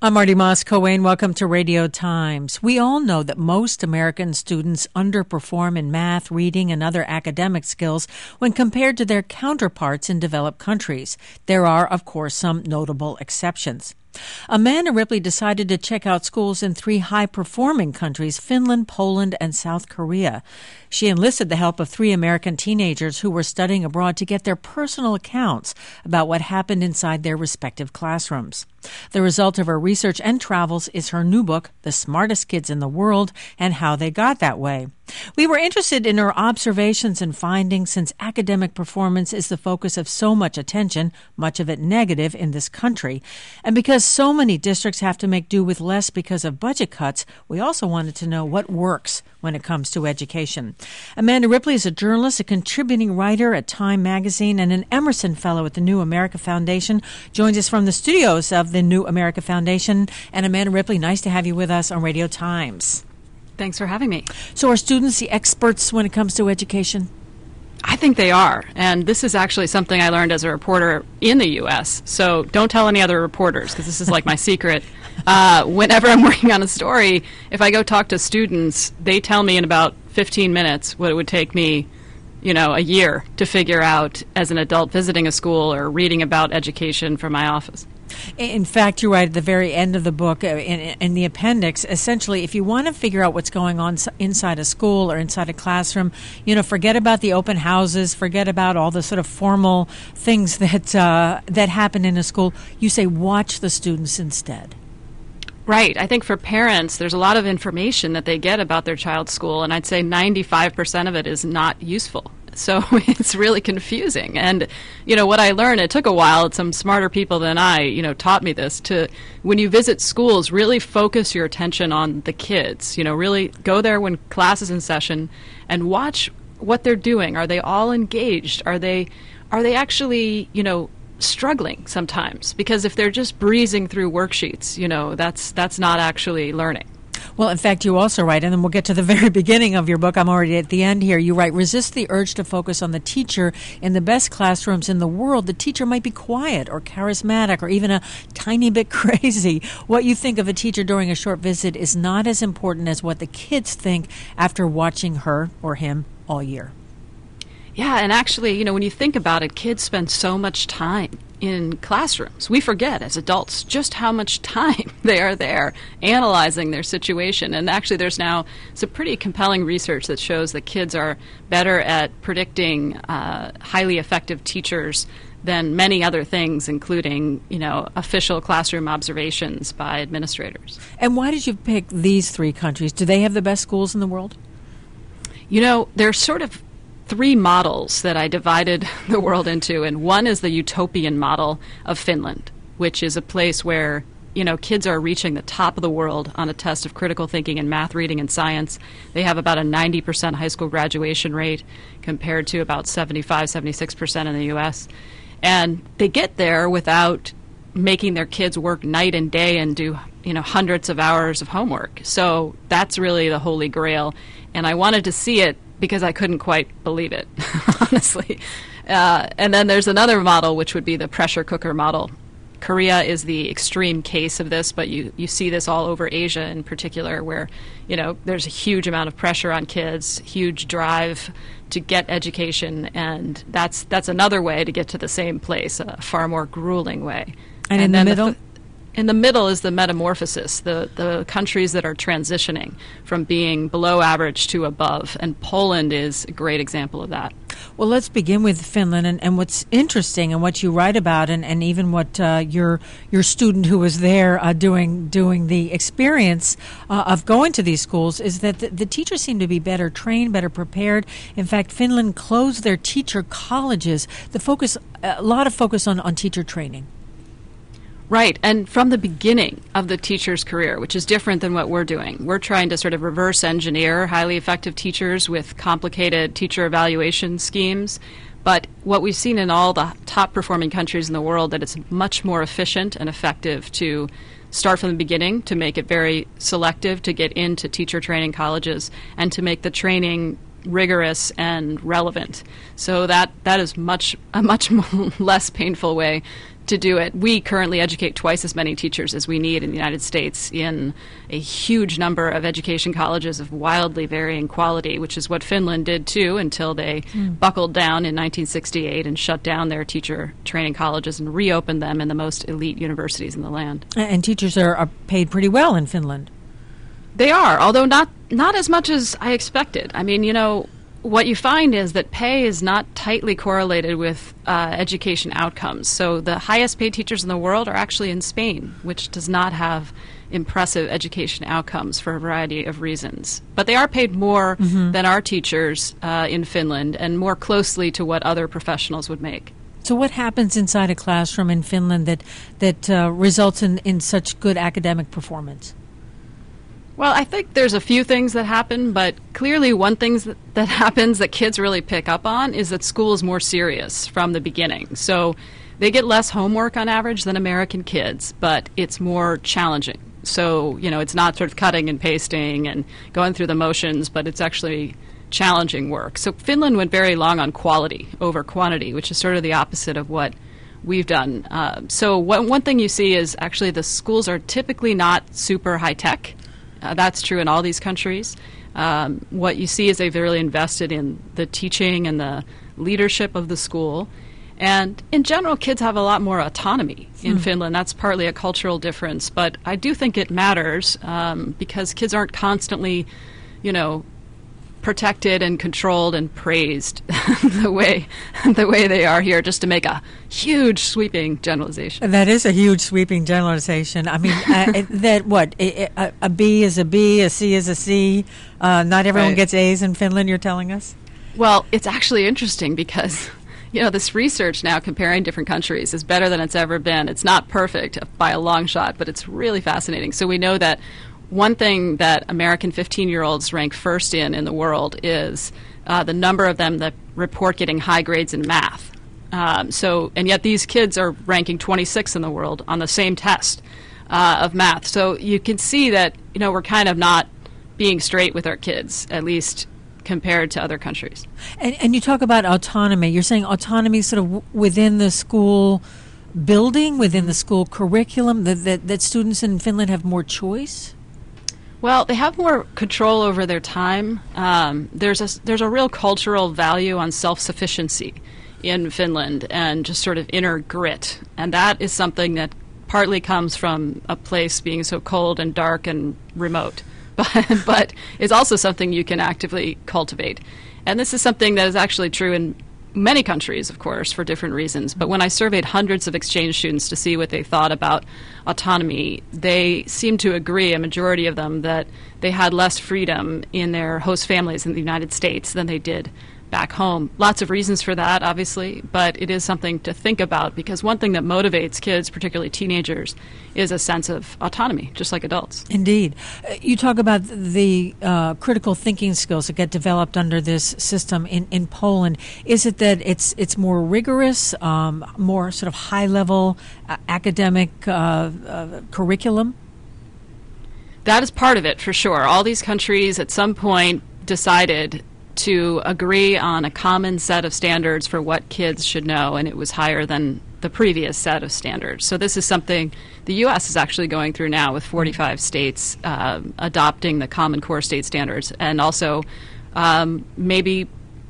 I'm Marty Moss-Coane. Welcome to Radio Times. We all know that most American students underperform in math, reading, and other academic skills when compared to their counterparts in developed countries. There are, of course, some notable exceptions. Amanda Ripley decided to check out schools in 3 high-performing countries, Finland, Poland, and South Korea. She enlisted the help of 3 American teenagers who were studying abroad to get their personal accounts about what happened inside their respective classrooms. The result of her research and travels is her new book, The Smartest Kids in the World and How They Got That Way. We were interested in her observations and findings since academic performance is the focus of so much attention, much of it negative, in this country. And because so many districts have to make do with less because of budget cuts, we also wanted to know what works when it comes to education. Amanda Ripley is a journalist, a contributing writer at Time Magazine, and an Emerson Fellow at the New America Foundation. Joins us from the studios of the New America Foundation. And Amanda Ripley, nice to have you with us on Radio Times. Thanks for having me. So are students the experts when it comes to education? I think they are, and this is actually something I learned as a reporter in the U.S., so don't tell any other reporters, because this is like my secret. Whenever I'm working on a story, if I go talk to students, they tell me in about 15 minutes what it would take me, a year to figure out as an adult visiting a school or reading about education from my office. In fact, you write at the very end of the book, in the appendix, essentially, if you want to figure out what's going on inside a school or inside a classroom, forget about the open houses, forget about all the sort of formal things that happen in a school. You say watch the students instead. Right. I think for parents, there's a lot of information that they get about their child's school, and I'd say 95% of it is not useful. So it's really confusing. And, what I learned, it took a while. Some smarter people than I, taught me this, to, when you visit schools, really focus your attention on the kids. Really go there when class is in session and watch what they're doing. Are they all engaged? Are they actually, struggling sometimes? Because if they're just breezing through worksheets, that's not actually learning. Well, in fact, you also write, and then we'll get to the very beginning of your book. I'm already at the end here. You write, resist the urge to focus on the teacher. In the best classrooms in the world, the teacher might be quiet or charismatic or even a tiny bit crazy. What you think of a teacher during a short visit is not as important as what the kids think after watching her or him all year. Yeah, and actually, when you think about it, kids spend so much time in classrooms. We forget as adults just how much time they are there analyzing their situation. And actually, there's now some pretty compelling research that shows that kids are better at predicting highly effective teachers than many other things, including, official classroom observations by administrators. And why did you pick these 3 countries? Do they have the best schools in the world? They're sort of 3 models that I divided the world into, and one is the utopian model of Finland, which is a place where, kids are reaching the top of the world on a test of critical thinking in math, reading, and science. They have about a 90% high school graduation rate compared to about 76% in the U.S. And they get there without making their kids work night and day and do, hundreds of hours of homework. So that's really the holy grail. And I wanted to see it because I couldn't quite believe it, honestly. And then there's another model, which would be the pressure cooker model. Korea is the extreme case of this, but you see this all over Asia in particular, where, there's a huge amount of pressure on kids, huge drive to get education, and that's another way to get to the same place, a far more grueling way. And in the middle? In the middle is the metamorphosis, the countries that are transitioning from being below average to above, and Poland is a great example of that. Well, let's begin with Finland, and what's interesting and what you write about, and even what your student who was there doing the experience of going to these schools, is that the teachers seem to be better trained, better prepared. In fact, Finland closed their teacher colleges. A lot of focus on teacher training. Right, and from the beginning of the teacher's career, which is different than what we're doing. We're trying to sort of reverse engineer highly effective teachers with complicated teacher evaluation schemes. But what we've seen in all the top performing countries in the world, that it's much more efficient and effective to start from the beginning, to make it very selective to get into teacher training colleges, and to make the training rigorous and relevant. So that is a much less painful way to do it. We currently educate twice as many teachers as we need in the United States in a huge number of education colleges of wildly varying quality, which is what Finland did too until they buckled down in 1968 and shut down their teacher training colleges and reopened them in the most elite universities in the land. And teachers are paid pretty well in Finland. They are, although not as much as I expected. I mean, what you find is that pay is not tightly correlated with education outcomes. So the highest paid teachers in the world are actually in Spain, which does not have impressive education outcomes for a variety of reasons. But they are paid more than our teachers in Finland and more closely to what other professionals would make. So what happens inside a classroom in Finland that results in such good academic performance? Well, I think there's a few things that happen, but clearly one thing that happens that kids really pick up on is that school is more serious from the beginning. So they get less homework on average than American kids, but it's more challenging. So, it's not sort of cutting and pasting and going through the motions, but it's actually challenging work. So Finland went very long on quality over quantity, which is sort of the opposite of what we've done. So one thing you see is actually the schools are typically not super high-tech. That's true in all these countries. What you see is they've really invested in the teaching and the leadership of the school. And in general, kids have a lot more autonomy in Finland. That's partly a cultural difference. But I do think it matters because kids aren't constantly, protected and controlled and praised the way they are here, just to make a huge sweeping generalization. That is a huge sweeping generalization. I mean, a B is a B, a C is a C. Not everyone Right. gets A's in Finland, you're telling us? Well, it's actually interesting because this research now comparing different countries is better than it's ever been. It's not perfect by a long shot, but it's really fascinating. So we know that one thing that American 15-year-olds rank first in the world is the number of them that report getting high grades in math. And yet these kids are ranking 26 in the world on the same test of math. So you can see that we're kind of not being straight with our kids, at least compared to other countries. And you talk about autonomy. You're saying autonomy sort of within the school building, within the school curriculum, that students in Finland have more choice? Well, they have more control over their time. There's a real cultural value on self-sufficiency in Finland and just sort of inner grit. And that is something that partly comes from a place being so cold and dark and remote. But it's also something you can actively cultivate. And this is something that is actually true in many countries, of course, for different reasons. But when I surveyed hundreds of exchange students to see what they thought about autonomy, they seemed to agree, a majority of them, that they had less freedom in their host families in the United States than they did back home. Lots of reasons for that, obviously, but it is something to think about because one thing that motivates kids, particularly teenagers, is a sense of autonomy, just like adults. Indeed. You talk about the critical thinking skills that get developed under this system in Poland. Is it that it's more rigorous, more sort of high-level academic curriculum? That is part of it, for sure. All these countries at some point decided to agree on a common set of standards for what kids should know, and it was higher than the previous set of standards. So this is something the U.S. is actually going through now with 45 states adopting the Common Core State Standards, and also maybe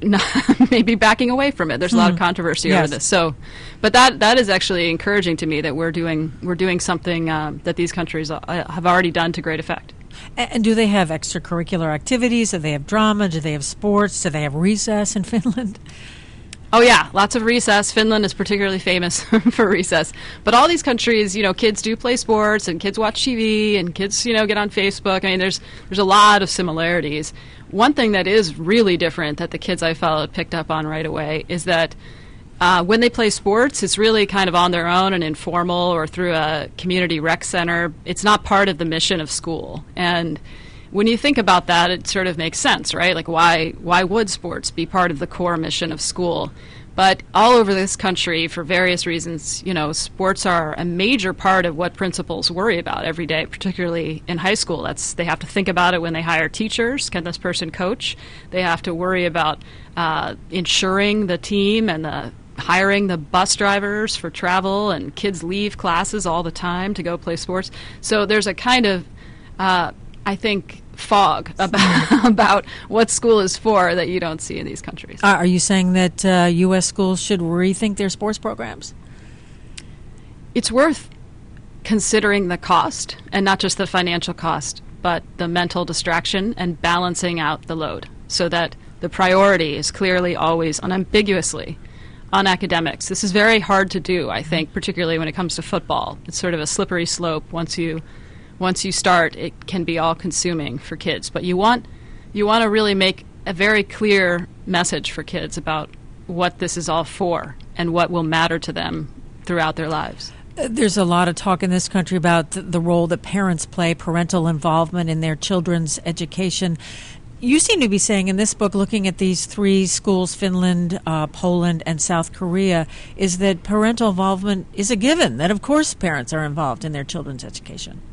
backing away from it. There's a lot of controversy over this. So, but that is actually encouraging to me that we're doing something that these countries have already done to great effect. And do they have extracurricular activities? Do they have drama? Do they have sports? Do they have recess in Finland? Oh, yeah, lots of recess. Finland is particularly famous for recess. But all these countries, kids do play sports, and kids watch TV, and kids, get on Facebook. I mean, there's a lot of similarities. One thing that is really different that the kids I followed picked up on right away is that when they play sports, it's really kind of on their own and informal or through a community rec center. It's not part of the mission of school. And when you think about that, it sort of makes sense, right? Like, why would sports be part of the core mission of school? But all over this country, for various reasons, sports are a major part of what principals worry about every day, particularly in high school. They have to think about it when they hire teachers. Can this person coach? They have to worry about insuring the team and hiring the bus drivers for travel, and kids leave classes all the time to go play sports. So there's a kind of, I think, fog about what school is for that you don't see in these countries. Are you saying that U.S. schools should rethink their sports programs? It's worth considering the cost, and not just the financial cost, but the mental distraction and balancing out the load so that the priority is clearly always unambiguously on academics. This is very hard to do, I think, particularly when it comes to football. It's sort of a slippery slope. Once you start, it can be all-consuming for kids. But you want to really make a very clear message for kids about what this is all for and what will matter to them throughout their lives. There's a lot of talk in this country about the role that parents play, parental involvement in their children's education. You seem to be saying in this book, looking at these three schools, Finland, Poland, and South Korea, is that parental involvement is a given, that of course parents are involved in their children's education.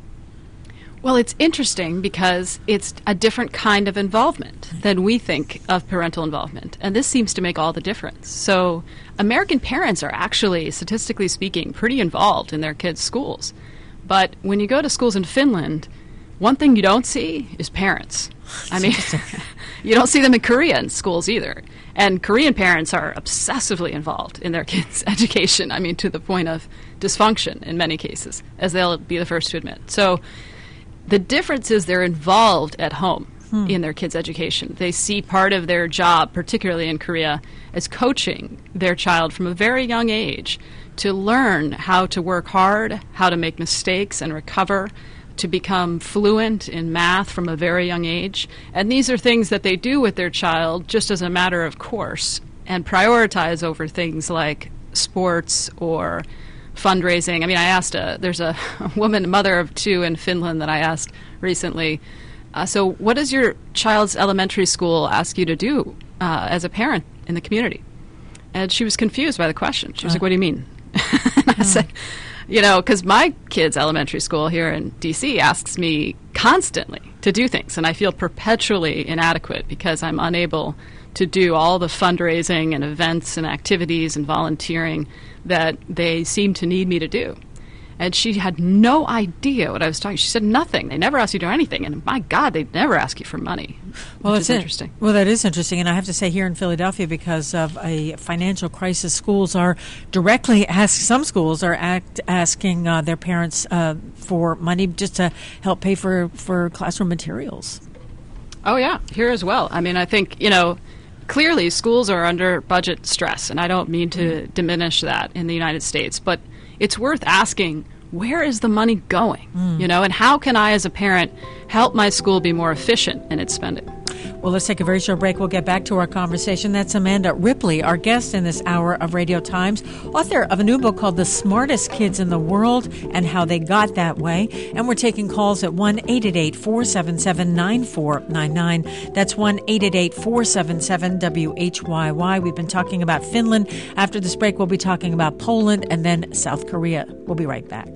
Well, it's interesting because it's a different kind of involvement than we think of parental involvement, and this seems to make all the difference. So American parents are actually, statistically speaking, pretty involved in their kids' schools. But when you go to schools in Finland, one thing you don't see is parents. I mean, you don't see them in Korean schools either. And Korean parents are obsessively involved in their kids' education, I mean, to the point of dysfunction in many cases, as they'll be the first to admit. So the difference is they're involved at home in their kids' education. They see part of their job, particularly in Korea, as coaching their child from a very young age to learn how to work hard, how to make mistakes and recover, to become fluent in math from a very young age. And these are things that they do with their child just as a matter of course and prioritize over things like sports or fundraising. I mean, I asked, there's a woman, mother of two in Finland that I asked recently, so what does your child's elementary school ask you to do as a parent in the community? And she was confused by the question. She was like, what do you mean? And I said, because my kid's elementary school here in D.C. asks me constantly to do things, and I feel perpetually inadequate because I'm unable to do all the fundraising and events and activities and volunteering that they seem to need me to do. And she had no idea what I was talking. She said nothing. They never ask you to do anything. And my God, they never ask you for money. Well, which is interesting. Well, that is interesting. And I have to say, here in Philadelphia, because of a financial crisis, schools are directly some schools are asking their parents for money just to help pay for classroom materials. Oh, yeah, here as well. I mean, I think, clearly schools are under budget stress, and I don't mean to diminish that in the United States, but it's worth asking, where is the money going? And how can I as a parent help my school be more efficient in its spending? Well, let's take a very short break. We'll get back to our conversation. That's Amanda Ripley, our guest in this hour of Radio Times, author of a new book called The Smartest Kids in the World and How They Got That Way. And we're taking calls at 1-888-477-9499. That's 1-888-477-WHYY. We've been talking about Finland. After this break, we'll be talking about Poland and then South Korea. We'll be right back.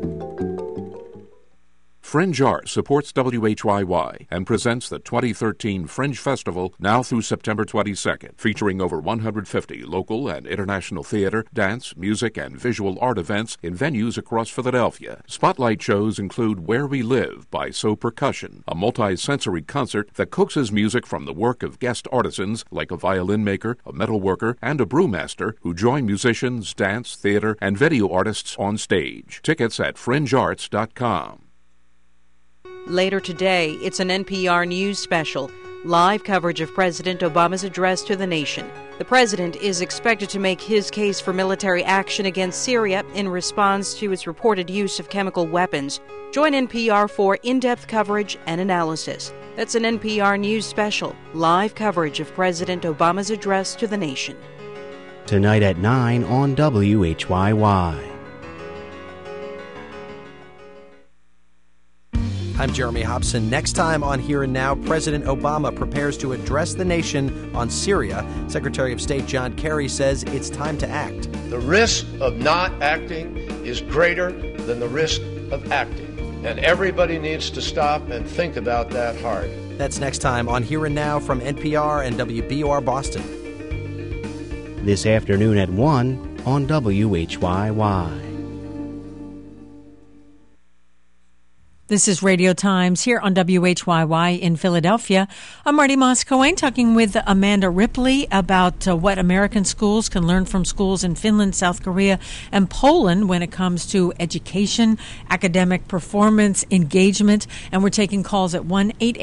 Fringe Arts supports WHYY and presents the 2013 Fringe Festival now through September 22nd, featuring over 150 local and international theater, dance, music, and visual art events in venues across Philadelphia. Spotlight shows include Where We Live by So Percussion, a multi-sensory concert that coaxes music from the work of guest artisans like a violin maker, a metal worker, and a brewmaster who join musicians, dance, theater, and video artists on stage. Tickets at fringearts.com. Later today, it's an NPR News special, live coverage of President Obama's address to the nation. The president is expected to make his case for military action against Syria in response to its reported use of chemical weapons. Join NPR for in-depth coverage and analysis. That's an NPR News special, live coverage of President Obama's address to the nation. Tonight at 9 on WHYY. I'm Jeremy Hobson. Next time on Here and Now, President Obama prepares to address the nation on Syria. Secretary of State John Kerry says it's time to act. The risk of not acting is greater than the risk of acting. And everybody needs to stop and think about that hard. That's next time on Here and Now from NPR and WBUR Boston. This afternoon at 1 on WHYY. This is Radio Times here on WHYY in Philadelphia. I'm Marty Moss-Cohen talking with Amanda Ripley about what American schools can learn from schools in Finland, South Korea, and Poland when it comes to education, academic performance, engagement. And we're taking calls at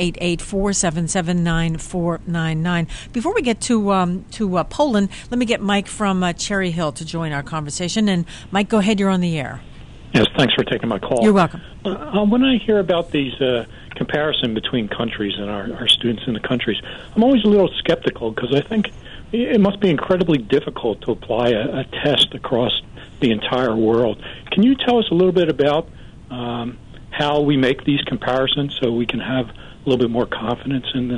1-888-477-9499. Before we get to Poland, let me get Mike from Cherry Hill to join our conversation. And Mike, go ahead. You're on the air. Yes, thanks for taking my call. You're welcome. When I hear about these comparison between countries and our students in the countries, I'm always a little skeptical because I think it must be incredibly difficult to apply a test across the entire world. Can you tell us a little bit about how we make these comparisons so we can have a little bit more confidence in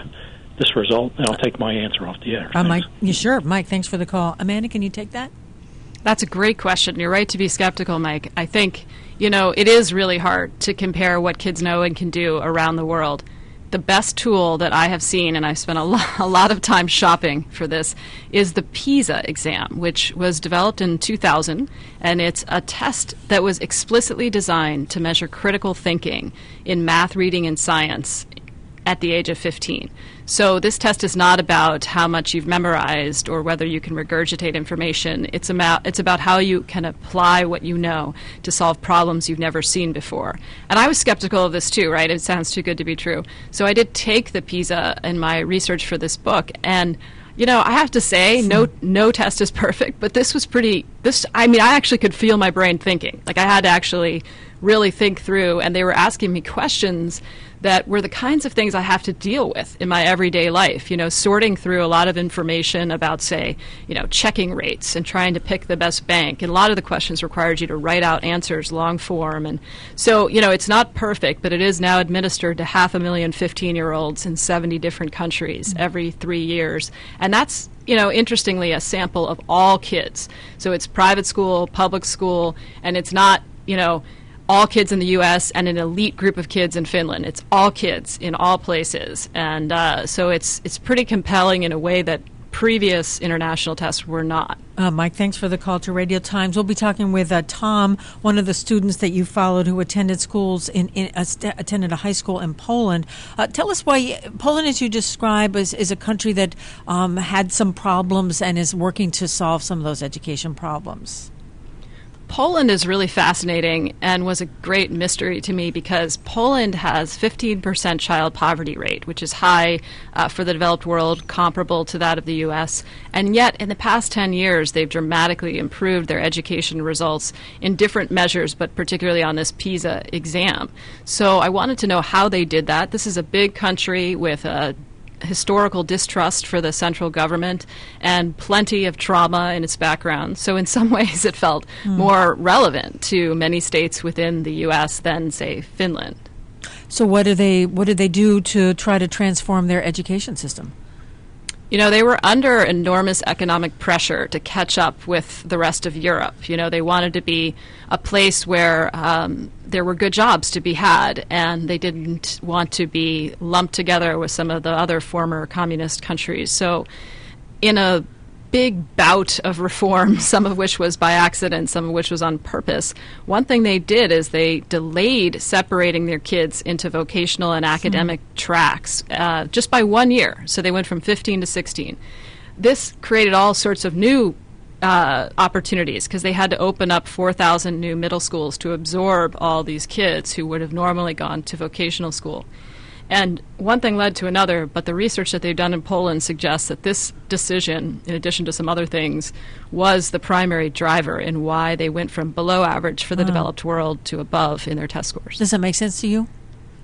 this result? And I'll take my answer off the air. Mike, sure. Mike, thanks for the call. Amanda, can you take that? That's a great question. You're right to be skeptical, Mike. I think, it is really hard to compare what kids know and can do around the world. The best tool that I have seen, and I've spent a lot of time shopping for this, is the PISA exam, which was developed in 2000, and it's a test that was explicitly designed to measure critical thinking in math, reading, and science at the age of 15. So this test is not about how much you've memorized or whether you can regurgitate information. It's about how you can apply what you know to solve problems you've never seen before. And I was skeptical of this too, right? It sounds too good to be true. So I did take the PISA in my research for this book, and I have to say, no test is perfect, but this was I actually could feel my brain thinking. Like I had to actually really think through, and they were asking me questions that were the kinds of things I have to deal with in my everyday life, sorting through a lot of information about, say, checking rates and trying to pick the best bank. And a lot of the questions required you to write out answers, long form. And so, it's not perfect, but it is now administered to 500,000 15-year-olds in 70 different countries every 3 years. And that's, interestingly, a sample of all kids. So it's private school, public school, and it's not, all kids in the U.S. and an elite group of kids in Finland. It's all kids in all places. And so it's pretty compelling in a way that previous international tests were not. Mike, thanks for the call to Radio Times. We'll be talking with Tom, one of the students that you followed who attended schools attended a high school in Poland. Tell us why Poland, as you describe, is a country that had some problems and is working to solve some of those education problems. Poland is really fascinating and was a great mystery to me because Poland has 15% child poverty rate, which is high for the developed world, comparable to that of the U.S. And yet, in the past 10 years, they've dramatically improved their education results in different measures, but particularly on this PISA exam. So I wanted to know how they did that. This is a big country with a historical distrust for the central government and plenty of trauma in its background. So in some ways it felt more relevant to many states within the U.S. than, say, Finland. So what did they do to try to transform their education system? They were under enormous economic pressure to catch up with the rest of Europe. They wanted to be a place where there were good jobs to be had, and they didn't want to be lumped together with some of the other former communist countries. So in a big bout of reform, some of which was by accident, some of which was on purpose, one thing they did is they delayed separating their kids into vocational and academic tracks just by 1 year. So they went from 15 to 16. This created all sorts of new opportunities because they had to open up 4,000 new middle schools to absorb all these kids who would have normally gone to vocational school. And one thing led to another, but the research that they've done in Poland suggests that this decision, in addition to some other things, was the primary driver in why they went from below average for the developed world to above in their test scores. Does that make sense to you?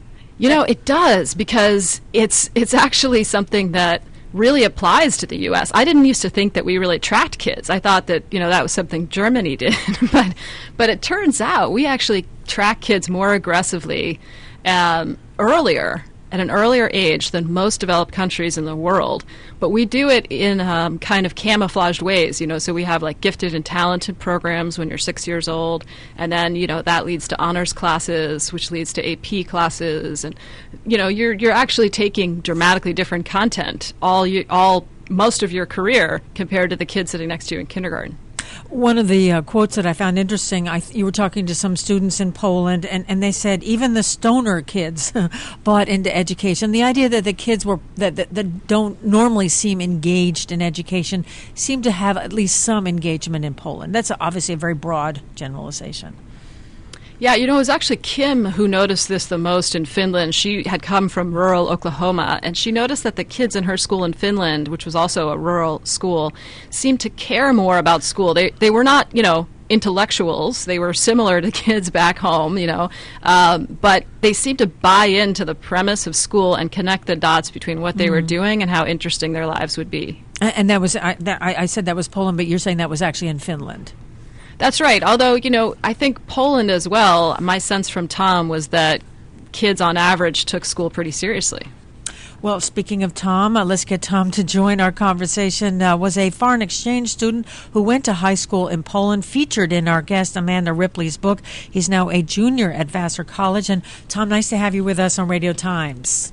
It does, because it's actually something that really applies to the U.S. I didn't used to think that we really tracked kids. I thought that, that was something Germany did. but it turns out we actually track kids more aggressively earlier, at an earlier age than most developed countries in the world, but we do it in kind of camouflaged ways, so we have like gifted and talented programs when you're 6 years old, and then, that leads to honors classes, which leads to AP classes, and, you're actually taking dramatically different content most of your career compared to the kids sitting next to you in kindergarten. One of the quotes that I found interesting, you were talking to some students in Poland, and they said even the stoner kids bought into education. The idea that the kids that don't normally seem engaged in education seem to have at least some engagement in Poland. That's obviously a very broad generalization. Yeah, it was actually Kim who noticed this the most in Finland. She had come from rural Oklahoma, and she noticed that the kids in her school in Finland, which was also a rural school, seemed to care more about school. They were not, intellectuals. They were similar to kids back home, but they seemed to buy into the premise of school and connect the dots between what they were doing and how interesting their lives would be. And that was, I said that was Poland, but you're saying that was actually in Finland. That's right. Although, I think Poland as well, my sense from Tom was that kids on average took school pretty seriously. Well, speaking of Tom, let's get Tom to join our conversation. Was a foreign exchange student who went to high school in Poland, featured in our guest Amanda Ripley's book. He's now a junior at Vassar College. And Tom, nice to have you with us on Radio Times.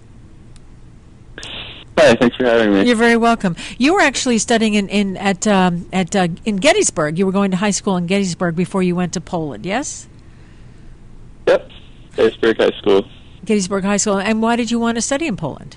Hi, thanks for having me. You're very welcome. You were actually studying in Gettysburg. You were going to high school in Gettysburg before you went to Poland, yes? Yep, Gettysburg High School. Gettysburg High School. And why did you want to study in Poland?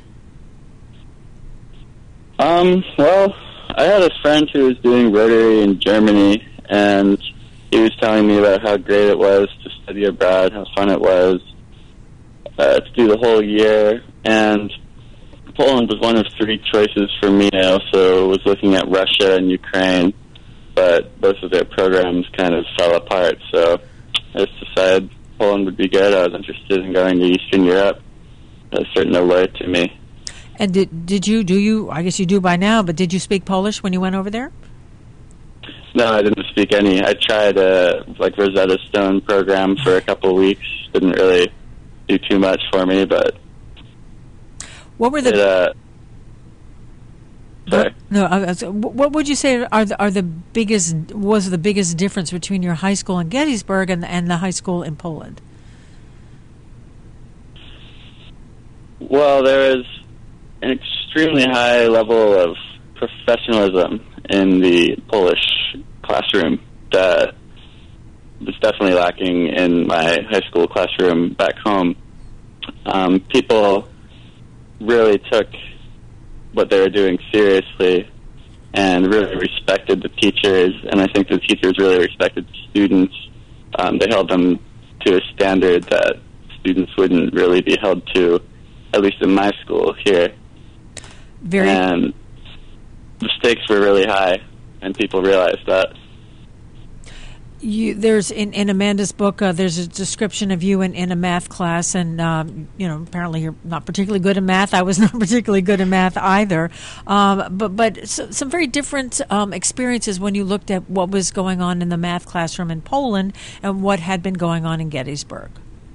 Well, I had a friend who was doing Rotary in Germany, and he was telling me about how great it was to study abroad, how fun it was to do the whole year, and Poland was one of three choices for me. I also was looking at Russia and Ukraine, but both of their programs kind of fell apart, so I just decided Poland would be good. I was interested in going to Eastern Europe. That was certainly allure to me. And did you, I guess you do by now, but did you speak Polish when you went over there? No, I didn't speak any. I tried a Rosetta Stone program for a couple of weeks. Didn't really do too much for me, but what were the? Sorry. No. What would you say are the biggest? Was the biggest difference between your high school in Gettysburg and the high school in Poland? Well, there is an extremely high level of professionalism in the Polish classroom that was definitely lacking in my high school classroom back home. People really took what they were doing seriously and really respected the teachers, and I think the teachers really respected the students. They held them to a standard that students wouldn't really be held to, at least in my school here. And the stakes were really high, and people realized that. There's in Amanda's book, there's a description of you in a math class, and apparently you're not particularly good at math. I was not particularly good at math either, but some very different experiences when you looked at what was going on in the math classroom in Poland and what had been going on in Gettysburg.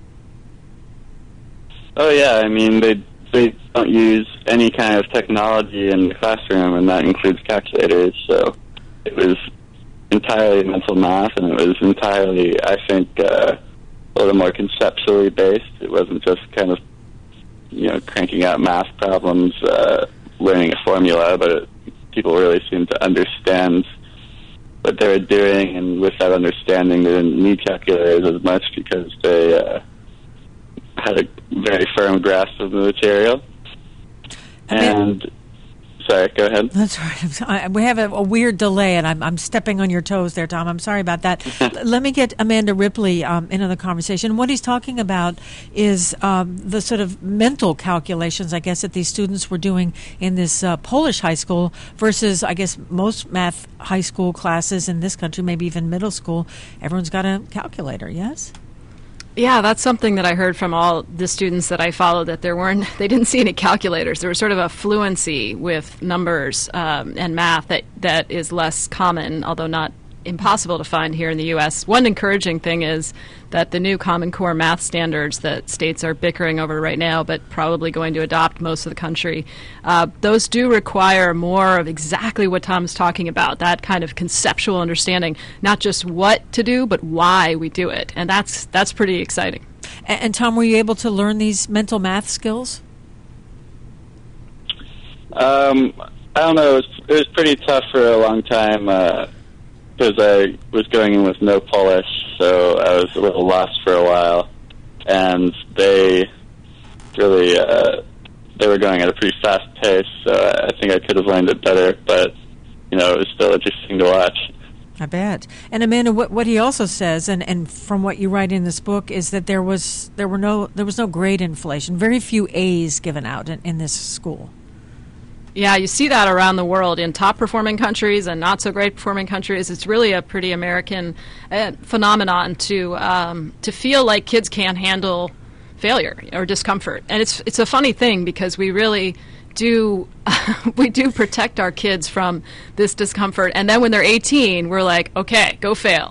Oh yeah, I mean they don't use any kind of technology in the classroom, and that includes calculators. So it was entirely mental math, and it was entirely, I think, a little more conceptually based. It wasn't just kind of, cranking out math problems, learning a formula, but people really seemed to understand what they were doing, and with that understanding, they didn't need calculators as much because they had a very firm grasp of the material. And sorry, go ahead. That's right. We have a weird delay, and I'm stepping on your toes there, Tom. I'm sorry about that. Let me get Amanda Ripley into the conversation. What he's talking about is the sort of mental calculations, I guess, that these students were doing in this Polish high school versus, I guess, most math high school classes in this country, maybe even middle school. Everyone's got a calculator, yes? Yeah, that's something that I heard from all the students that I followed, that they didn't see any calculators. There was sort of a fluency with numbers and math that is less common, although not impossible to find here in the U.S. One encouraging thing is that the new Common Core math standards that states are bickering over right now, but probably going to adopt most of the country, those do require more of exactly what Tom's talking about, that kind of conceptual understanding, not just what to do, but why we do it. And that's pretty exciting. And Tom, were you able to learn these mental math skills? I don't know. It was pretty tough for a long time because I was going in with no Polish, so I was a little lost for a while. And they really they were going at a pretty fast pace, so I think I could have learned it better. But it was still interesting to watch. I bet. And Amanda, what he also says, and from what you write in this book, is that there was no grade inflation, very few A's given out in this school. Yeah, you see that around the world in top-performing countries and not-so-great-performing countries. It's really a pretty American phenomenon to feel like kids can't handle failure or discomfort. And it's a funny thing because we really do protect our kids from this discomfort, and then when they're 18, we're like, okay, go fail.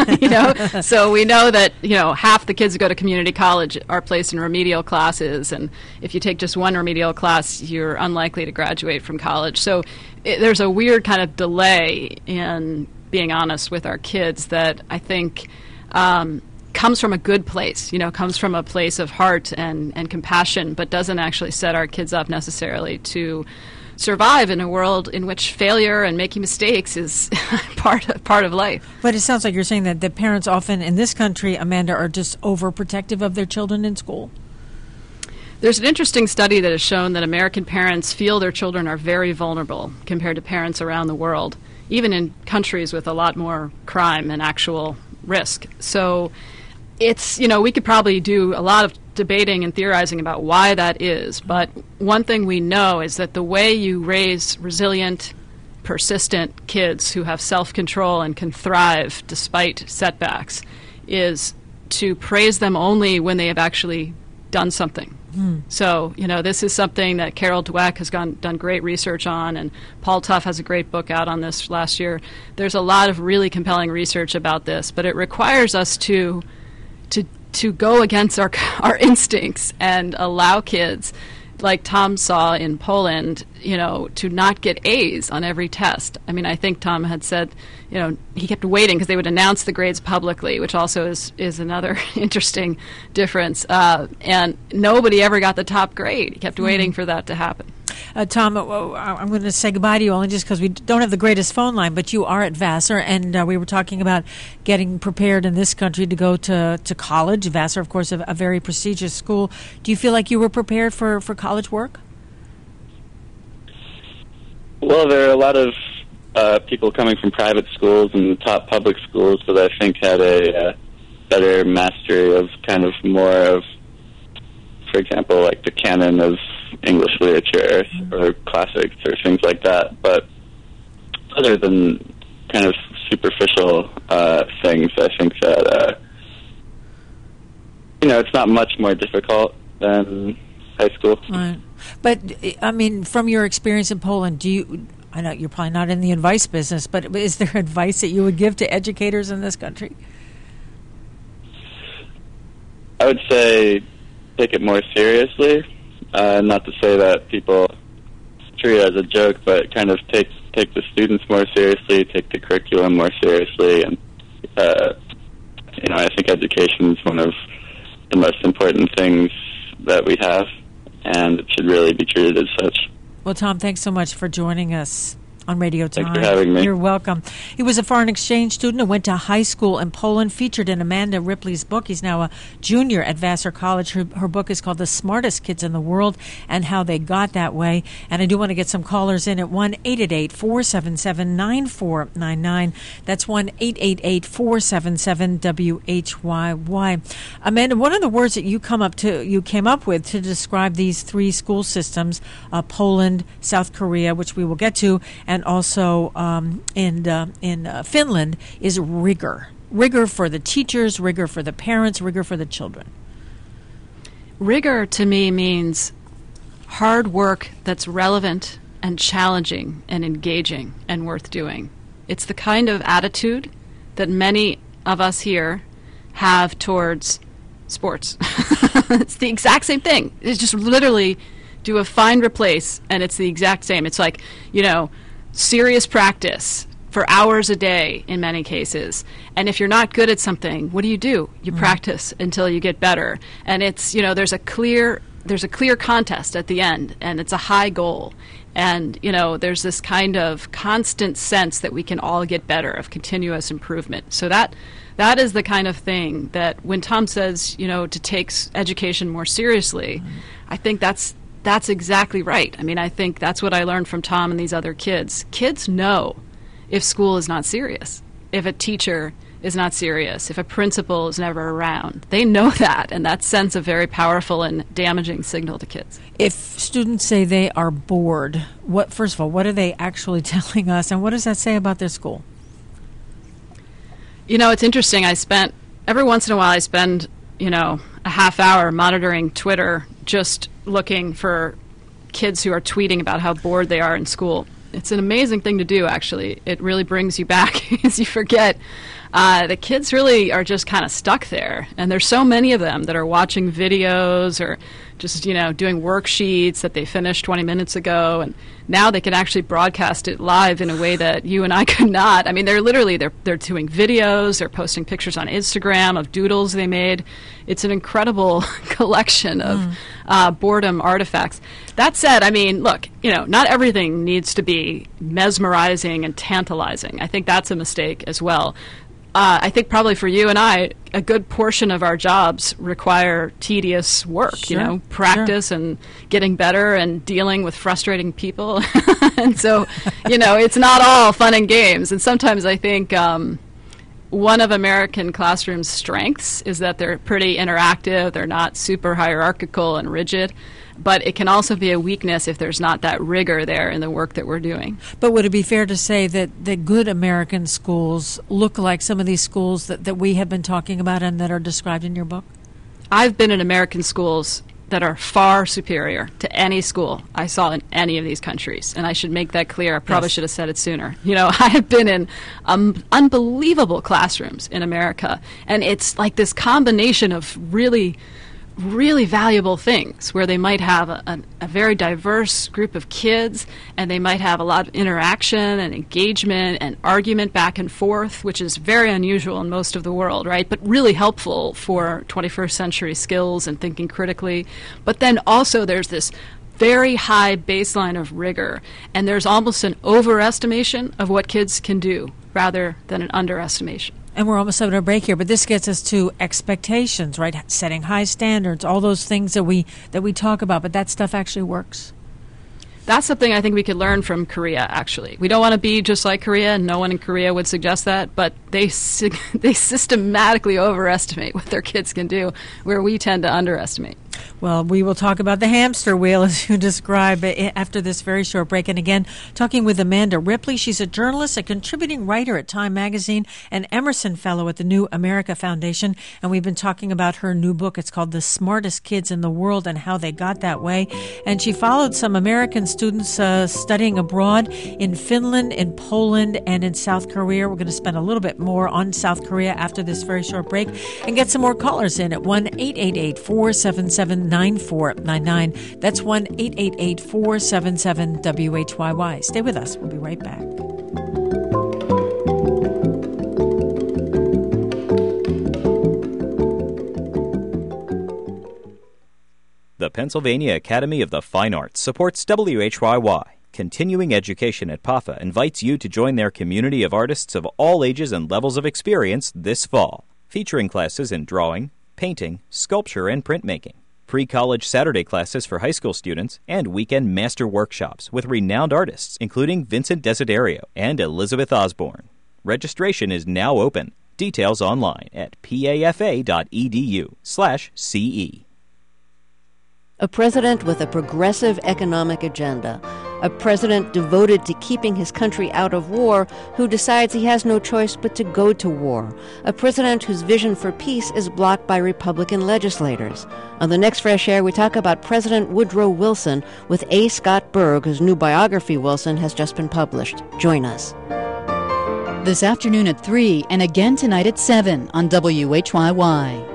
So we know that half the kids who go to community college are placed in remedial classes, and if you take just one remedial class, you're unlikely to graduate from college. So there's a weird kind of delay in being honest with our kids that I think comes from a good place, comes from a place of heart and compassion, but doesn't actually set our kids up necessarily to survive in a world in which failure and making mistakes is part of life. But it sounds like you're saying that the parents often in this country, Amanda, are just overprotective of their children in school. There's an interesting study that has shown that American parents feel their children are very vulnerable compared to parents around the world, even in countries with a lot more crime and actual risk. So it's, we could probably do a lot of debating and theorizing about why that is, but one thing we know is that the way you raise resilient, persistent kids who have self-control and can thrive despite setbacks is to praise them only when they have actually done something. So, this is something that Carol Dweck has done great research on, and Paul Tough has a great book out on this last year. There's a lot of really compelling research about this, but it requires us to go against our instincts and allow kids, like Tom saw in Poland, to not get A's on every test. I mean, I think Tom had said, he kept waiting because they would announce the grades publicly, which also is another interesting difference. And nobody ever got the top grade. He kept waiting for that to happen. Tom, I'm going to say goodbye to you only just because we don't have the greatest phone line, but you are at Vassar, and we were talking about getting prepared in this country to go to college. Vassar, of course, a very prestigious school. Do you feel like you were prepared for college work? Well, there are a lot of people coming from private schools and top public schools that I think had a better mastery of kind of more of, for example, like the canon of English literature or classics or things like that. But other than kind of superficial things, I think that, it's not much more difficult than high school. Right. But, I mean, from your experience in Poland, I know you're probably not in the advice business, but is there advice that you would give to educators in this country? I would say take it more seriously. Not to say that people treat it as a joke, but kind of take the students more seriously, take the curriculum more seriously, and I think education is one of the most important things that we have, and it should really be treated as such. Well, Tom, thanks so much for joining us on Radio Time. Thanks for having me. You're welcome. He was a foreign exchange student who went to high school in Poland, featured in Amanda Ripley's book. He's now a junior at Vassar College. Her book is called The Smartest Kids in the World and How They Got That Way. And I do want to get some callers in at 1-888-477-9499. That's 1-888-477-WHYY. Amanda, one of the words that you came up with to describe these three school systems, Poland, South Korea, which we will get to, and also in Finland, is rigor. Rigor for the teachers, rigor for the parents, rigor for the children. Rigor to me means hard work that's relevant and challenging and engaging and worth doing. It's the kind of attitude that many of us here have towards sports. It's the exact same thing. It's just literally do a find replace, and it's the exact same. It's like, serious practice for hours a day in many cases. And if you're not good at something, what do? You practice until you get better. And it's, there's a clear contest at the end, and it's a high goal. And, there's this kind of constant sense that we can all get better, of continuous improvement. So that is the kind of thing that when Tom says, to take education more seriously, I think that's exactly right. I mean, I think that's what I learned from Tom and these other kids. Kids know if school is not serious, if a teacher is not serious, if a principal is never around. They know that, and that sends a very powerful and damaging signal to kids. If students say they are bored, first of all, what are they actually telling us, and what does that say about their school? It's interesting. Every once in a while, I spend, a half hour monitoring Twitter, just looking for kids who are tweeting about how bored they are in school. It's an amazing thing to do, actually. It really brings you back as you forget. The kids really are just kind of stuck there. And there's so many of them that are watching videos or just, doing worksheets that they finished 20 minutes ago. And now they can actually broadcast it live in a way that you and I could not. I mean, they're doing videos, they're posting pictures on Instagram of doodles they made. It's an incredible collection of boredom artifacts. That said, I mean, look, not everything needs to be mesmerizing and tantalizing. I think that's a mistake as well. I think probably for you and I, a good portion of our jobs require tedious work, practice and getting better and dealing with frustrating people. And so, it's not all fun and games. And sometimes I think one of American classrooms' strengths is that they're pretty interactive. They're not super hierarchical and rigid. But it can also be a weakness if there's not that rigor there in the work that we're doing. But would it be fair to say that good American schools look like some of these schools that we have been talking about and that are described in your book? I've been in American schools that are far superior to any school I saw in any of these countries. And I should make that clear. I probably should have said it sooner. I have been in unbelievable classrooms in America. And it's like this combination of really valuable things where they might have a very diverse group of kids, and they might have a lot of interaction and engagement and argument back and forth, which is very unusual in most of the world, right? But really helpful for 21st century skills and thinking critically. But then also there's this very high baseline of rigor, and there's almost an overestimation of what kids can do rather than an underestimation. And we're almost having a break here, but this gets us to expectations, right? Setting high standards, all those things that we talk about, but that stuff actually works. That's something I think we could learn from Korea, actually. We don't want to be just like Korea, and no one in Korea would suggest that, but they systematically overestimate what their kids can do, where we tend to underestimate. Well, we will talk about the hamster wheel, as you describe, after this very short break. And again, talking with Amanda Ripley. She's a journalist, a contributing writer at Time Magazine, an Emerson Fellow at the New America Foundation. And we've been talking about her new book. It's called The Smartest Kids in the World and How They Got That Way. And she followed some American students studying abroad in Finland, in Poland, and in South Korea. We're going to spend a little bit more on South Korea after this very short break and get some more callers in at 1-888-477-9499. That's 1-888-477-WHYY. Stay with us. We'll be right back. The Pennsylvania Academy of the Fine Arts supports WHYY. Continuing Education at PAFA invites you to join their community of artists of all ages and levels of experience this fall, featuring classes in drawing, painting, sculpture, and printmaking, pre-college Saturday classes for high school students, and weekend master workshops with renowned artists including Vincent Desiderio and Elizabeth Osborne. Registration is now open. Details online at pafa.edu/CE. A president with a progressive economic agenda. A president devoted to keeping his country out of war, who decides he has no choice but to go to war. A president whose vision for peace is blocked by Republican legislators. On the next Fresh Air, we talk about President Woodrow Wilson with A. Scott Berg, whose new biography, Wilson, has just been published. Join us. This afternoon at 3 and again tonight at 7 on WHYY.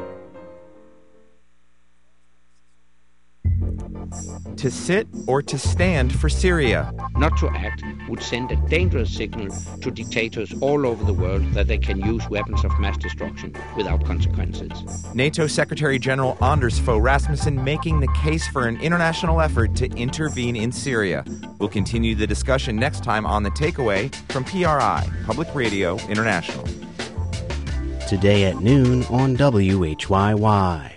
To sit or to stand for Syria. Not to act would send a dangerous signal to dictators all over the world that they can use weapons of mass destruction without consequences. NATO Secretary General Anders Fogh Rasmussen making the case for an international effort to intervene in Syria. We'll continue the discussion next time on The Takeaway from PRI, Public Radio International. Today at noon on WHYY.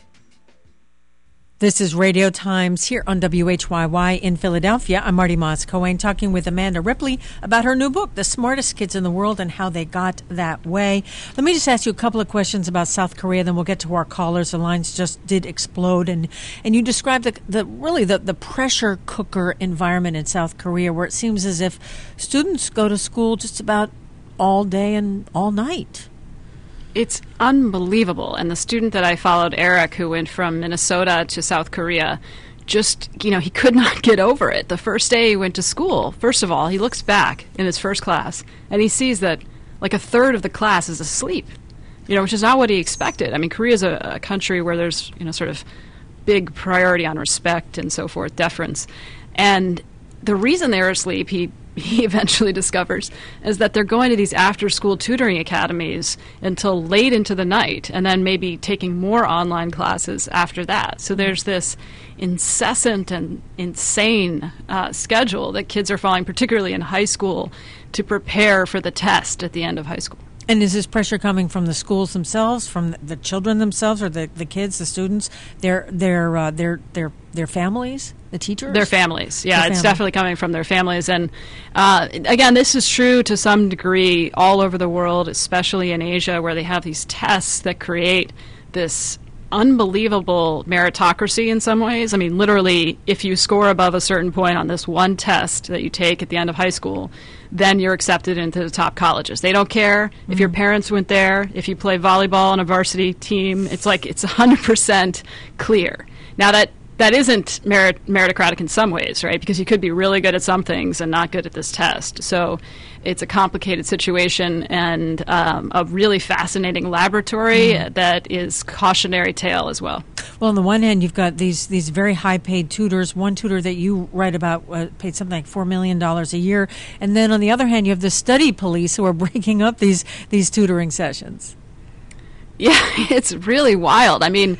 This is Radio Times here on WHYY in Philadelphia. I'm Marty Moss-Cohen talking with Amanda Ripley about her new book, The Smartest Kids in the World and How They Got That Way. Let me just ask you a couple of questions about South Korea, then we'll get to our callers. The lines just did explode. And you described the pressure cooker environment in South Korea, where it seems as if students go to school just about all day and all night. It's unbelievable. And the student that I followed, Eric, who went from Minnesota to South Korea, just, he could not get over it. The first day he went to school, first of all, he looks back in his first class and he sees that like a third of the class is asleep, which is not what he expected. I mean, Korea is a country where there's, sort of big priority on respect and so forth, deference. And the reason they're asleep, he eventually discovers, is that they're going to these after-school tutoring academies until late into the night and then maybe taking more online classes after that. So there's this incessant and insane schedule that kids are following, particularly in high school, to prepare for the test at the end of high school. And is this pressure coming from the schools themselves, from the children themselves, or the kids, the students, their families, the teachers? Their families, yeah. It's definitely coming from their families. And again, this is true to some degree all over the world, especially in Asia, where they have these tests that create this unbelievable meritocracy in some ways. I mean, literally, if you score above a certain point on this one test that you take at the end of high school, then you're accepted into the top colleges. They don't care if your parents went there, if you play volleyball on a varsity team. It's like it's 100% clear. Now, that isn't meritocratic in some ways, right? Because you could be really good at some things and not good at this test. So it's a complicated situation and a really fascinating laboratory that is cautionary tale as well. Well, on the one hand, you've got these very high-paid tutors. One tutor that you write about paid something like $4 million a year. And then on the other hand, you have the study police who are breaking up these tutoring sessions. Yeah, it's really wild. I mean,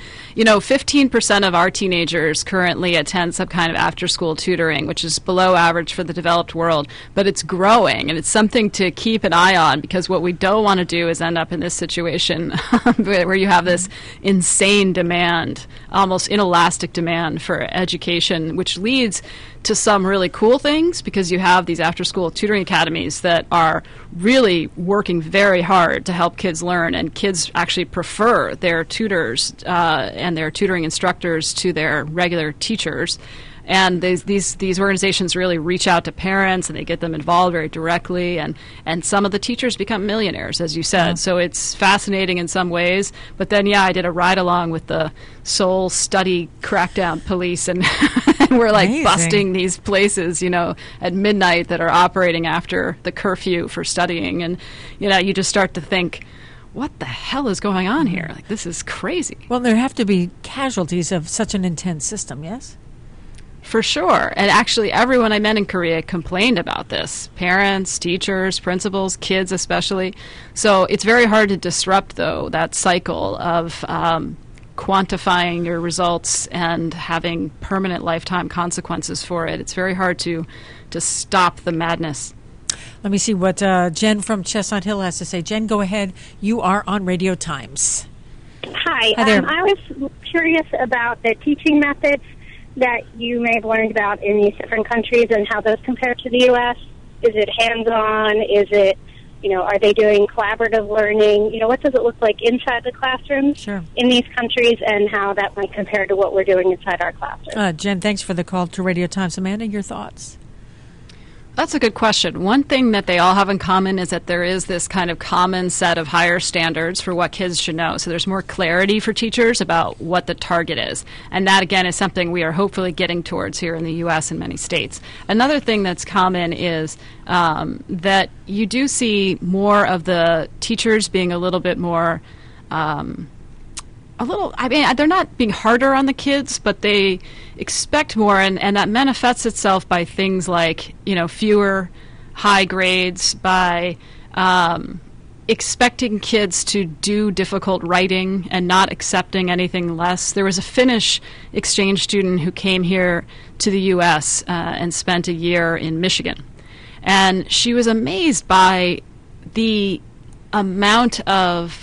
15% of our teenagers currently attend some kind of after-school tutoring, which is below average for the developed world, but it's growing, and it's something to keep an eye on, because what we don't want to do is end up in this situation where you have this insane demand, almost inelastic demand for education, which leads to some really cool things, because you have these after-school tutoring academies that are really working very hard to help kids learn, and kids actually prefer their tutors and their tutoring instructors to their regular teachers. And these organizations really reach out to parents, and they get them involved very directly, and some of the teachers become millionaires, as you said. Yeah. So it's fascinating in some ways. But then, I did a ride-along with the Seoul study crackdown police, and we're like Amazing. Busting these places, at midnight that are operating after the curfew for studying. And, you just start to think, what the hell is going on here? Like, this is crazy. Well, there have to be casualties of such an intense system, yes? For sure. And actually, everyone I met in Korea complained about this. Parents, teachers, principals, kids especially. So it's very hard to disrupt, though, that cycle of quantifying your results and having permanent lifetime consequences for it. It's very hard to stop the madness. Let me see what Jen from Chestnut Hill has to say. Jen, go ahead. You are on Radio Times. Hi. Hi there. I was curious about the teaching methods that you may have learned about in these different countries and how those compare to the U.S. Is it hands-on? Is it, are they doing collaborative learning? What does it look like inside the classroom in these countries, and how that might compare to what we're doing inside our classroom? Jen, thanks for the call to Radio Times. Amanda, your thoughts? That's a good question. One thing that they all have in common is that there is this kind of common set of higher standards for what kids should know. So there's more clarity for teachers about what the target is. And that, again, is something we are hopefully getting towards here in the U.S. and many states. Another thing that's common is that you do see more of the teachers being a little bit more they're not being harder on the kids, but they expect more, and that manifests itself by things like, fewer high grades, by expecting kids to do difficult writing and not accepting anything less. There was a Finnish exchange student who came here to the U.S. And spent a year in Michigan, and she was amazed by the amount of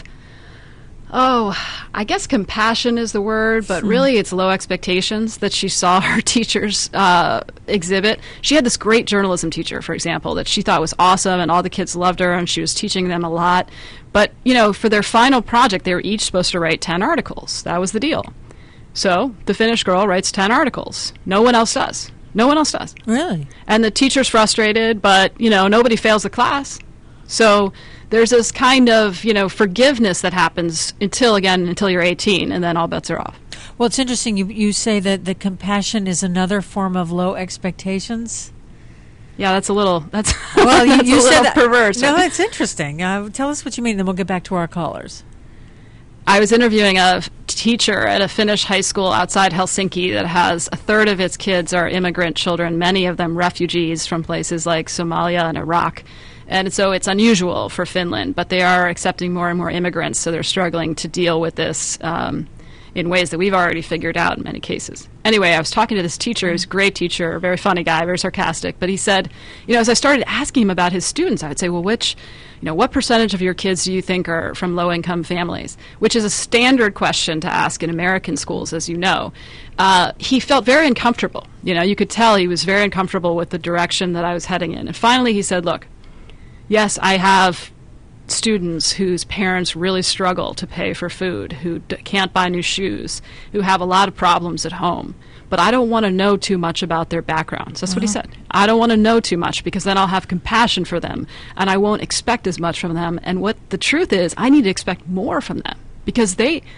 I guess compassion is the word, but really it's low expectations that she saw her teachers exhibit. She had this great journalism teacher, for example, that she thought was awesome, and all the kids loved her, and she was teaching them a lot. But, for their final project, they were each supposed to write 10 articles. That was the deal. So the Finnish girl writes 10 articles. No one else does. No one else does. Really? And the teacher's frustrated, but, nobody fails the class. So there's this kind of, forgiveness that happens until you're 18, and then all bets are off. Well, it's interesting. You say that the compassion is another form of low expectations. Yeah, that's well, that's you said that perverse. No, it's interesting. Tell us what you mean, then we'll get back to our callers. I was interviewing a teacher at a Finnish high school outside Helsinki that has a third of its kids are immigrant children, many of them refugees from places like Somalia and Iraq. And so it's unusual for Finland, but they are accepting more and more immigrants, so they're struggling to deal with this in ways that we've already figured out in many cases. Anyway, I was talking to this teacher, who's a great teacher, a very funny guy, very sarcastic, but he said, as I started asking him about his students, I would say, well, what percentage of your kids do you think are from low-income families? Which is a standard question to ask in American schools, as you know. He felt very uncomfortable. You could tell he was very uncomfortable with the direction that I was heading in. And finally he said, look, yes, I have students whose parents really struggle to pay for food, who can't buy new shoes, who have a lot of problems at home. But I don't want to know too much about their backgrounds. That's what he said. I don't want to know too much because then I'll have compassion for them and I won't expect as much from them. And what the truth is, I need to expect more from them because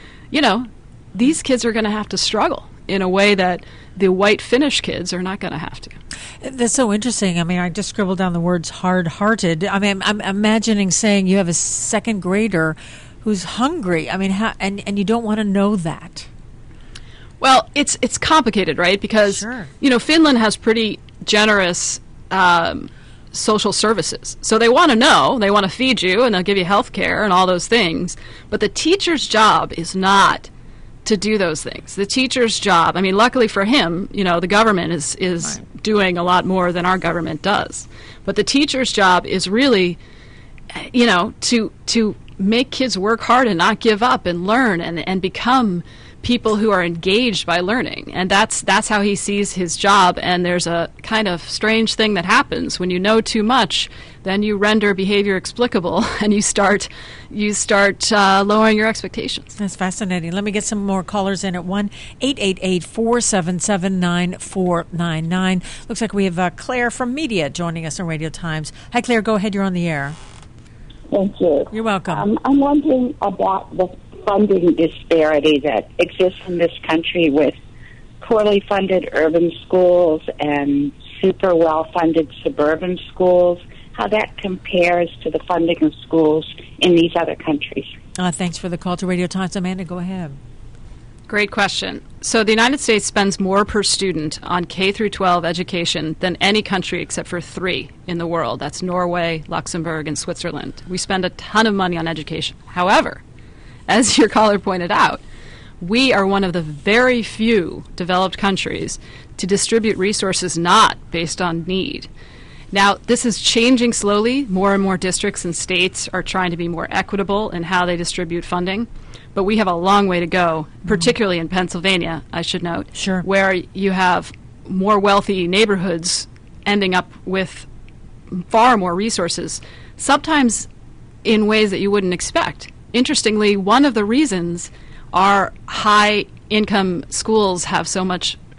these kids are going to have to struggle in a way that the white Finnish kids are not going to have to. That's so interesting. I mean, I just scribbled down the words hard-hearted. I mean, I'm imagining saying you have a second grader who's hungry. I mean, and you don't want to know that. Well, it's complicated, right? Because, Finland has pretty generous social services. So they want to know, they want to feed you, and they'll give you health care and all those things. But the teacher's job is not to do those things. The teacher's job, I mean, luckily for him, the government is doing a lot more than our government does. But the teacher's job is really, to make kids work hard and not give up and learn and become people who are engaged by learning. And that's how he sees his job. And there's a kind of strange thing that happens when you know too much. Then you render behavior explicable, and you start lowering your expectations. That's fascinating. Let me get some more callers in at 1-888-477-9499. Looks like we have Claire from Media joining us on Radio Times. Hi, Claire. Go ahead. You're on the air. Thank you. You're welcome. I'm wondering about the funding disparity that exists in this country with poorly funded urban schools and super well-funded suburban schools, how that compares to the funding of schools in these other countries. Thanks for the call to Radio Times. Amanda, go ahead. Great question. So the United States spends more per student on K through 12 education than any country except for 3 in the world. That's Norway, Luxembourg, and Switzerland. We spend a ton of money on education. However, as your caller pointed out, we are one of the very few developed countries to distribute resources not based on need. Now, this is changing slowly. More and more districts and states are trying to be more equitable in how they distribute funding. But we have a long way to go, particularly in Pennsylvania, I should note, where you have more wealthy neighborhoods ending up with far more resources, sometimes in ways that you wouldn't expect. Interestingly, one of the reasons our high-income schools have so much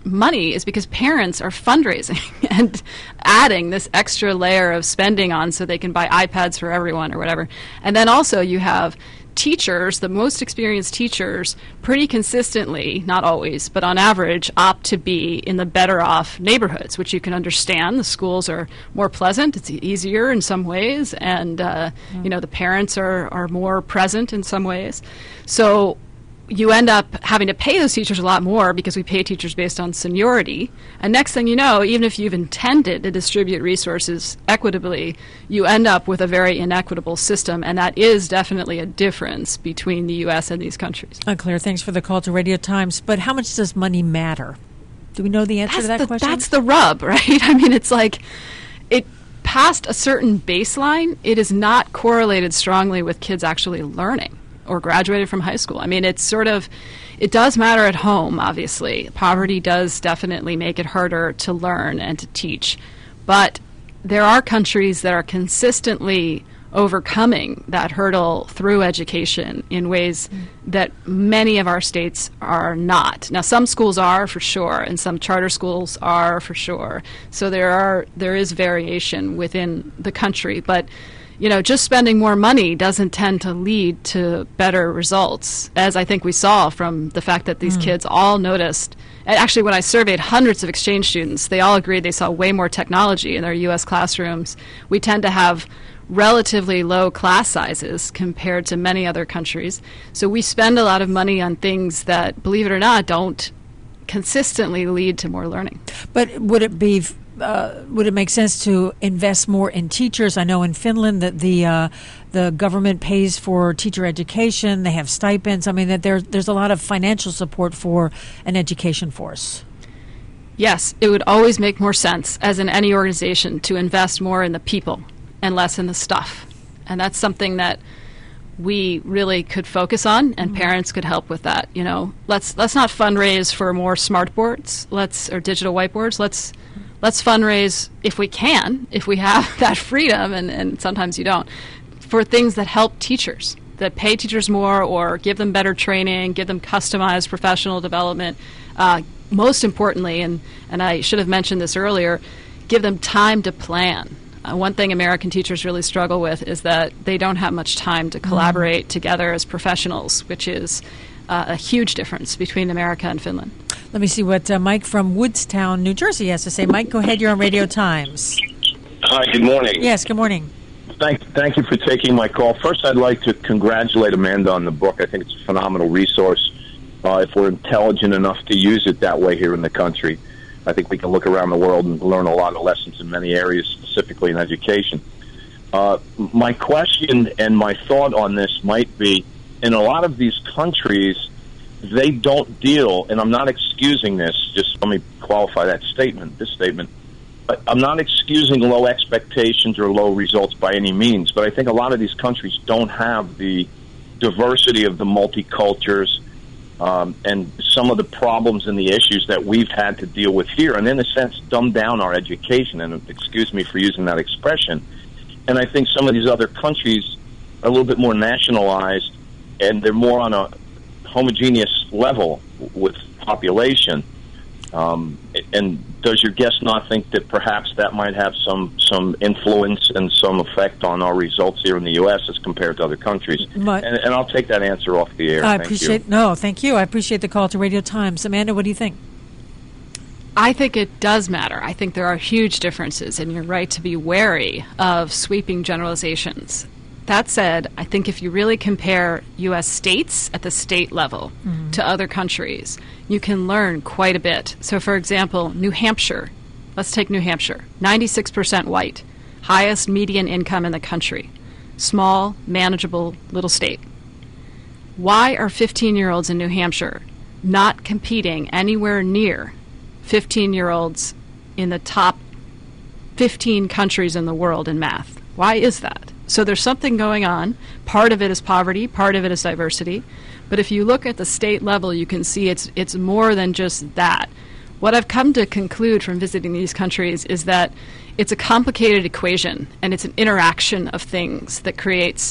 money is because parents are fundraising and adding this extra layer of spending on so they can buy iPads for everyone or whatever. And then also you have teachers, the most experienced teachers, pretty consistently, not always, but on average, opt to be in the better off neighborhoods, which you can understand. The schools are more pleasant, it's easier in some ways, and the parents are more present in some ways. So you end up having to pay those teachers a lot more because we pay teachers based on seniority. And next thing you know, even if you've intended to distribute resources equitably, you end up with a very inequitable system. And that is definitely a difference between the U.S. and these countries. Claire, thanks for the call to Radio Times. But how much does money matter? Do we know the answer to that question? That's the rub, right? I mean, it's like it past a certain baseline, it is not correlated strongly with kids actually learning or graduated from high school. I mean, it does matter at home, obviously. Poverty does definitely make it harder to learn and to teach. But there are countries that are consistently overcoming that hurdle through education in ways that many of our states are not. Now, some schools are for sure, and some charter schools are for sure. So there is variation within the country, but just spending more money doesn't tend to lead to better results, as I think we saw from the fact that these kids all noticed. And actually, when I surveyed hundreds of exchange students, they all agreed they saw way more technology in their U.S. classrooms. We tend to have relatively low class sizes compared to many other countries. So we spend a lot of money on things that, believe it or not, don't consistently lead to more learning. But would it make sense to invest more in teachers? I know in Finland that the government pays for teacher education. They have stipends. I mean, that there's a lot of financial support for an education force. Yes, it would always make more sense, as in any organization, to invest more in the people and less in the stuff. And that's something that we really could focus on, and parents could help with that. Let's not fundraise for more smart boards, or digital whiteboards. Let's fundraise if we can, if we have that freedom, and sometimes you don't, for things that help teachers, that pay teachers more or give them better training, give them customized professional development. Most importantly, and I should have mentioned this earlier, give them time to plan. One thing American teachers really struggle with is that they don't have much time to collaborate together as professionals, which is a huge difference between America and Finland. Let me see what Mike from Woodstown, New Jersey has to say. Mike, go ahead. You're on Radio Times. Hi, good morning. Yes, good morning. Thank you for taking my call. First, I'd like to congratulate Amanda on the book. I think it's a phenomenal resource if we're intelligent enough to use it that way here in the country. I think we can look around the world and learn a lot of lessons in many areas, specifically in education. My question and my thought on this might be, in a lot of these countries, they don't deal, and I'm not excusing this, just let me qualify this statement, but I'm not excusing low expectations or low results by any means, but I think a lot of these countries don't have the diversity of the multicultures and some of the problems and the issues that we've had to deal with here, and in a sense dumb down our education, and excuse me for using that expression. And I think some of these other countries are a little bit more nationalized, and they're more on a homogeneous level with population. And does your guest not think that perhaps that might have some influence and some effect on our results here in the U.S. as compared to other countries? And I'll take that answer off the air. Thank you. I appreciate the call to Radio Times. Amanda, what do you think? I think it does matter. I think there are huge differences, and you're right to be wary of sweeping generalizations. That said, I think if you really compare U.S. states at the state level to other countries, you can learn quite a bit. So, for example, New Hampshire. Let's take New Hampshire. 96% white. Highest median income in the country. Small, manageable little state. Why are 15-year-olds in New Hampshire not competing anywhere near 15-year-olds in the top 15 countries in the world in math? Why is that? So there's something going on. Part of it is poverty, part of it is diversity. But if you look at the state level, you can see it's more than just that. What I've come to conclude from visiting these countries is that it's a complicated equation, and it's an interaction of things that creates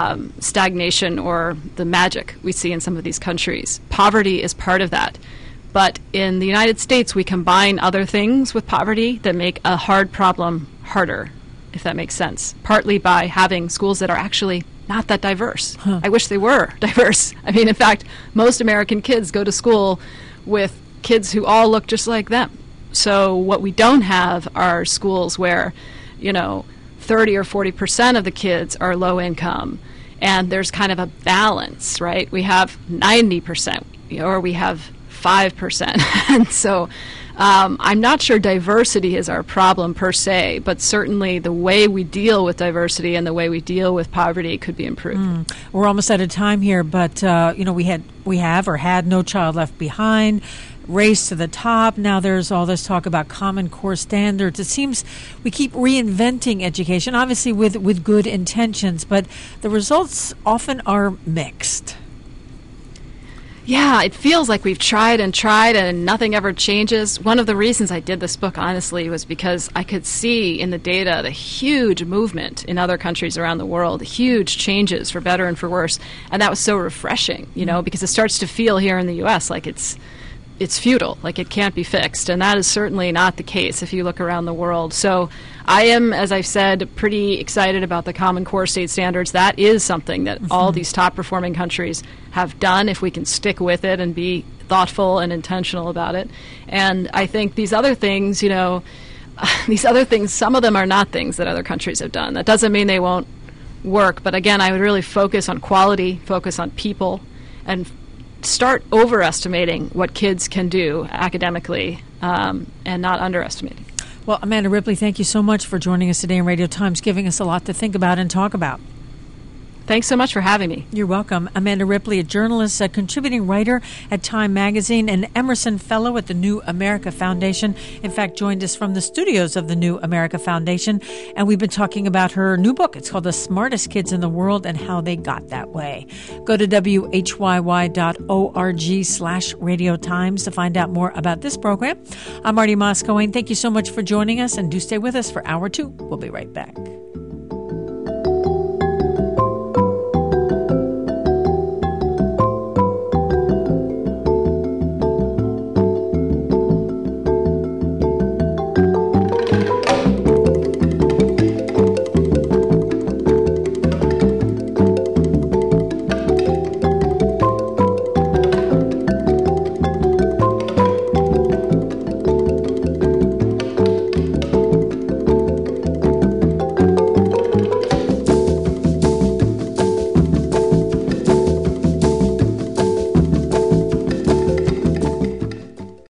stagnation or the magic we see in some of these countries. Poverty is part of that. But in the United States, we combine other things with poverty that make a hard problem harder, if that makes sense, partly by having schools that are actually not that diverse. I wish they were diverse. I mean, in fact, most American kids go to school with kids who all look just like them. So what we don't have are schools where, 30 or 40% of the kids are low income, and there's kind of a balance, right? We have 90%, or we have 5%. And so I'm not sure diversity is our problem per se, but certainly the way we deal with diversity and the way we deal with poverty could be improved. We're almost out of time here, but we had No Child Left Behind, Race to the Top. Now there's all this talk about Common Core standards. It seems we keep reinventing education, obviously with good intentions, but the results often are mixed. Yeah, it feels like we've tried and nothing ever changes. One of the reasons I did this book, honestly, was because I could see in the data the huge movement in other countries around the world, huge changes for better and for worse. And that was so refreshing, because it starts to feel here in the U.S. like it's futile, like it can't be fixed. And that is certainly not the case if you look around the world. So I am, as I've said, pretty excited about the Common Core state standards. That is something that all these top-performing countries have done, if we can stick with it and be thoughtful and intentional about it. And I think these other things, some of them are not things that other countries have done. That doesn't mean they won't work. But again, I would really focus on quality, focus on people, and start overestimating what kids can do academically and not underestimating. Well, Amanda Ripley, thank you so much for joining us today in Radio Times, giving us a lot to think about and talk about. Thanks so much for having me. You're welcome. Amanda Ripley, a journalist, a contributing writer at Time Magazine, an Emerson Fellow at the New America Foundation. In fact, joined us from the studios of the New America Foundation. And we've been talking about her new book. It's called The Smartest Kids in the World and How They Got That Way. Go to whyy.org/Radio Times to find out more about this program. I'm Marty Moscow. Thank you so much for joining us, and do stay with us for Hour 2. We'll be right back.